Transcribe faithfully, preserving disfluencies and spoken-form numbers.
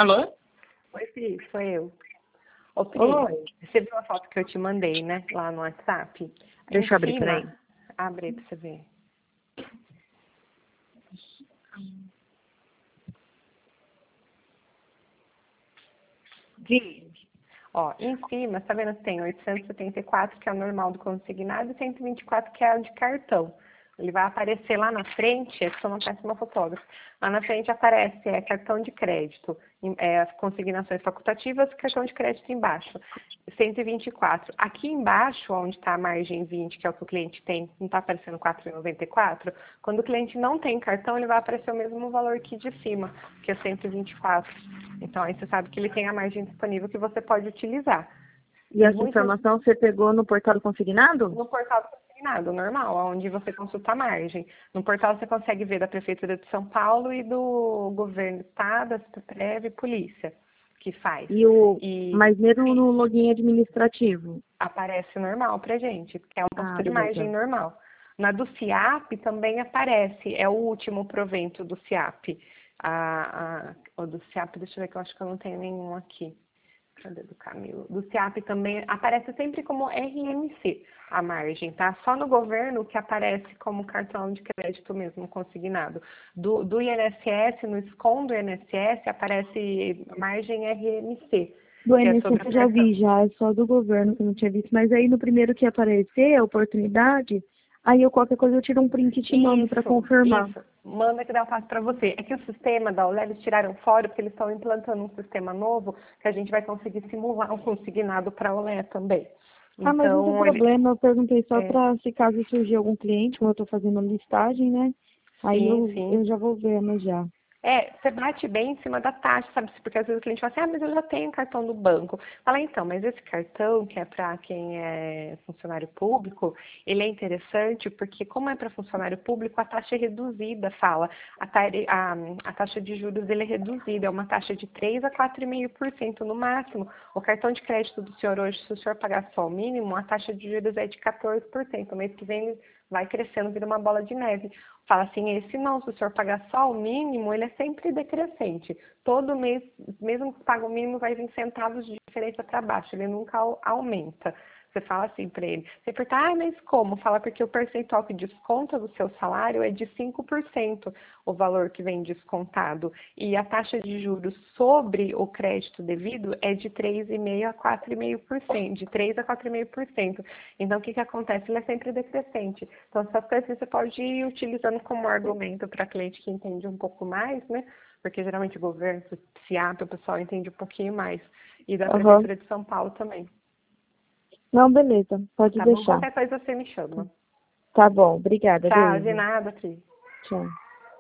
Alô? Oi, Pri, sou eu. Ô, Pri, Oi. você viu a foto que eu te mandei, né? Lá no WhatsApp? Deixa eu abrir, Em peraí. cima, abre aí pra você ver. Vi. Ó, em cima, tá vendo que tem oitocentos e setenta e quatro, que é o normal do consignado, e cento e vinte e quatro, que é o de cartão. Ele vai aparecer lá na frente, é que eu não peço uma fotógrafa. Lá na frente aparece é, cartão de crédito, é, as consignações facultativas, cartão de crédito embaixo. cento e vinte e quatro. Aqui embaixo, onde está a margem vinte, que é o que o cliente tem, não está aparecendo quatro reais e noventa e quatro. Quando o cliente não tem cartão, ele vai aparecer o mesmo valor aqui de cima, que é cento e vinte e quatro. Então, aí você sabe que ele tem a margem disponível que você pode utilizar. E essa Muitos, informação você pegou no portal do consignado? no portal do consignado, normal, onde você consulta a margem. No portal você consegue ver da Prefeitura de São Paulo e do Governo do Estado, da Prev e Polícia, que faz. E o... E Mas mesmo no login administrativo? aparece normal pra gente, porque é uma Ah, consulta de margem beleza. normal. Na do SIAP também aparece, é o último provento do SIAP. A, a, o do SIAP, deixa eu ver que eu acho que eu não tenho nenhum aqui. Cadê do Camilo? Do SIAP também aparece sempre como R M C a margem, tá? Só no governo que aparece como cartão de crédito mesmo consignado. Do, do I N S S, no SCOM do I N S S, aparece margem R M C, Do que é sobre I N S S o eu já cartão. vi, já, é só do governo que eu não tinha visto. Mas aí no primeiro que aparecer, a oportunidade, aí eu qualquer coisa eu tiro um print e te mando para Isso, confirmar. isso. Manda que dá eu faço para você. É que o sistema da Olé, eles tiraram fora porque eles estão implantando um sistema novo que a gente vai conseguir simular um consignado para a Olé também. Ah, mas não tem Então, ele... problema, eu perguntei só É, para se caso surgir algum cliente, como eu estou fazendo a listagem, né? Aí sim, eu, sim. eu já vou vendo já. É, você bate bem em cima da taxa, sabe? Porque às vezes o cliente fala assim, ah, mas eu já tenho cartão do banco. Fala, então, mas esse cartão, que é para quem é funcionário público, ele é interessante porque, como é para funcionário público, a taxa é reduzida, fala. A, tari- a, a taxa de juros ele é reduzida, é uma taxa de três a quatro vírgula cinco por cento no máximo. O cartão de crédito do senhor hoje, se o senhor pagar só o mínimo, a taxa de juros é de quatorze por cento. O mês que vem ele vai crescendo, vira uma bola de neve. Fala assim, esse não, se o senhor pagar só o mínimo, ele é sempre decrescente. Todo mês, mesmo que pague o mínimo, vai vir centavos de diferença para baixo, ele nunca au- aumenta. Você fala assim para ele. Você pergunta, ah, mas como? Fala porque o percentual que desconta do seu salário é de cinco por cento, o valor que vem descontado. E a taxa de juros sobre o crédito devido é de três vírgula cinco a quatro vírgula cinco por cento, de três a quatro vírgula cinco por cento. Então, o que, que acontece? Ele é sempre decrescente. Então, essas coisas você pode ir utilizando como argumento para cliente que entende um pouco mais, né? Porque geralmente o governo, o SIAP, o pessoal entende um pouquinho mais. E da Aham. Prefeitura de São Paulo também. Não, beleza, pode Tá bom? deixar. Qualquer coisa você me chama. Tá bom, obrigada, Tchau, de beijo. nada, Cris. Tchau.